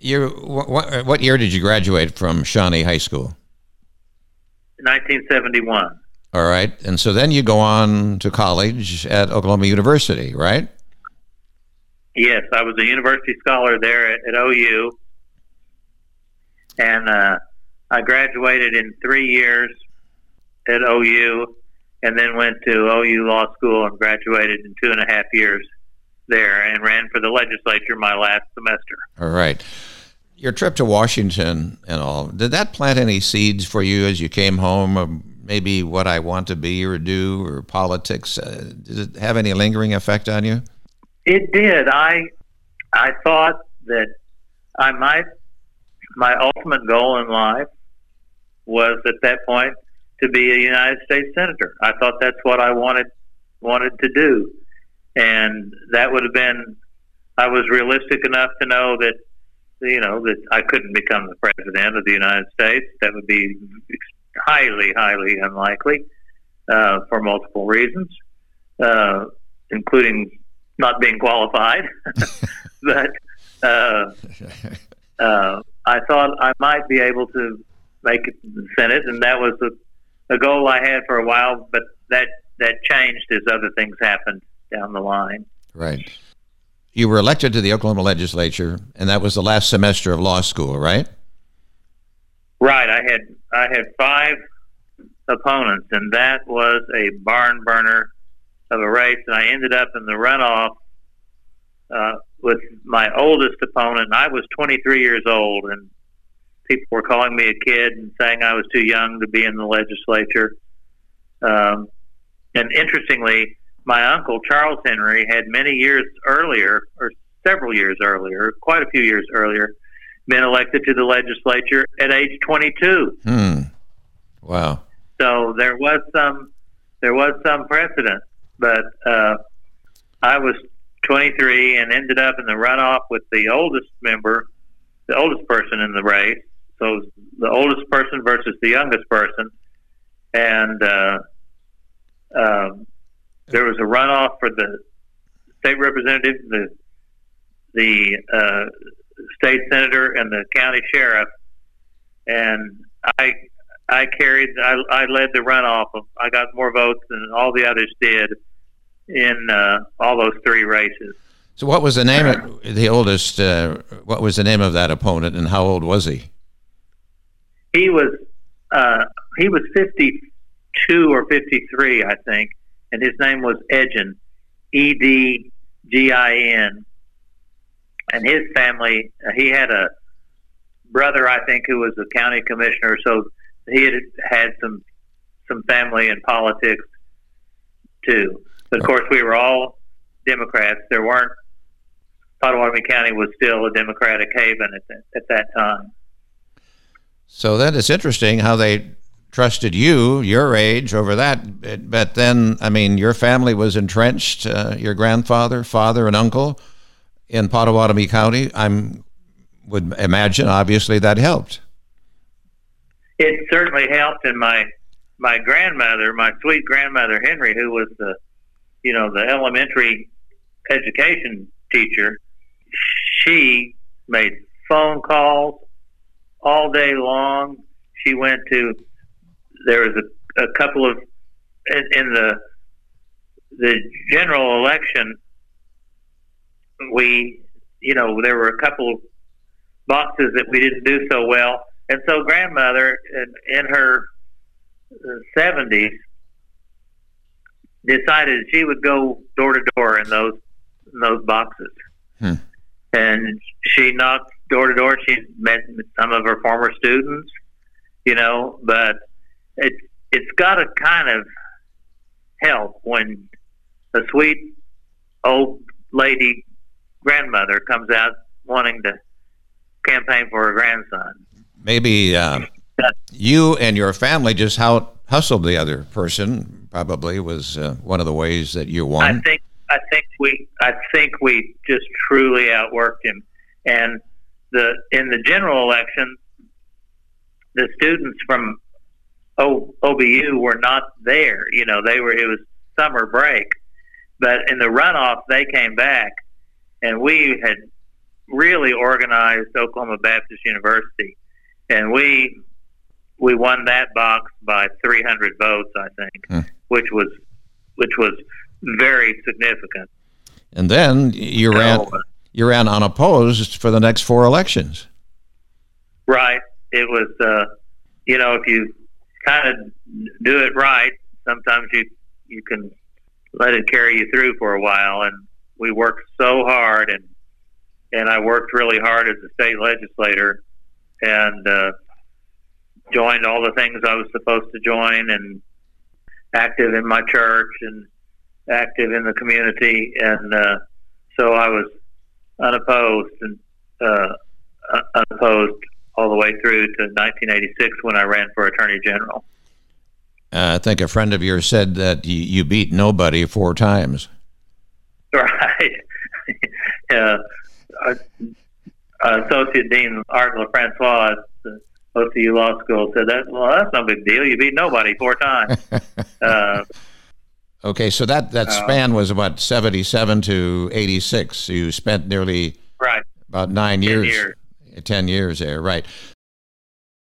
What year did you graduate from Shawnee High School? 1971. All right. And so then you go on to college at Oklahoma University, right? Yes, I was a university scholar there at OU. And I graduated in 3 years at OU and then went to OU Law School and graduated in 2.5 years there and ran for the legislature my last semester. All right. Your trip to Washington and all, did that plant any seeds for you as you came home, of maybe what I want to be or do or politics? Did it have any lingering effect on you? It did. I thought that my ultimate goal in life was at that point to be a United States Senator. I thought that's what I wanted to do. And that would have been, I was realistic enough to know that, that I couldn't become the president of the United States. That would be highly, highly unlikely for multiple reasons, including not being qualified. But I thought I might be able to make it in the Senate, and that was a goal I had for a while, but that changed as other things happened down the line. Right. You were elected to the Oklahoma legislature, and that was the last semester of law school, right? Right. I had 5 opponents, and that was a barn burner of a race, and I ended up in the runoff with my oldest opponent. And I was 23 years old, and people were calling me a kid and saying I was too young to be in the legislature. And interestingly, my uncle, Charles Henry, had many years earlier, or several years earlier, quite a few years earlier, been elected to the legislature at age 22. Wow. So there was some precedent, but I was 23 and ended up in the runoff with the oldest person in the race. So the oldest person versus the youngest person, and there was a runoff for the state representative, the state senator, and the county sheriff. And I led the runoff. I got more votes than all the others did in all those 3 races. So what was the name of the oldest? What was the name of that opponent, and how old was he? He was 52 or 53, I think, and his name was Edgin, Edgin. And his family, he had a brother, I think, who was a county commissioner, so he had some family in politics too. But of course, we were all Democrats. Pottawatomie County was still a Democratic haven at that time. So that is interesting how they trusted you, your age, over that. But then, I mean, your family was entrenched, your grandfather, father, and uncle in Pottawatomie County. Would imagine, obviously, that helped. It certainly helped, and my grandmother, my sweet grandmother Henry, who was the elementary education teacher, she made phone calls all day long. She went to, there was a couple of, in the general election, there were a couple of boxes that we didn't do so well. And so grandmother in her 70s decided she would go door to door in those boxes. And she knocked door to door. She met some of her former students, but it's got to kind of help when a sweet old lady grandmother comes out wanting to campaign for her grandson. Maybe you and your family just hustled the other person. Probably was one of the ways that you won. I think we just truly outworked him. And in the general election, the students from OBU were not there. It was summer break. But in the runoff, they came back, and we had really organized Oklahoma Baptist University, and we won that box by 300 votes, I think, which was very significant. And then you ran unopposed for the next 4 elections. Right. It was, if you kind of do it right, sometimes you can let it carry you through for a while. And we worked so hard, and I worked really hard as a state legislator, and joined all the things I was supposed to join, and active in my church and active in the community. And so I was unopposed all the way through to 1986 when I ran for Attorney General. I think a friend of yours said that you beat nobody 4 times. Right. Associate Dean Art LaFrancois at the OCU Law School said that's no big deal. You beat nobody 4 times. Okay, so that span was about 77 to 86. You spent nearly about 9 years. 10 years. 10 years there, right.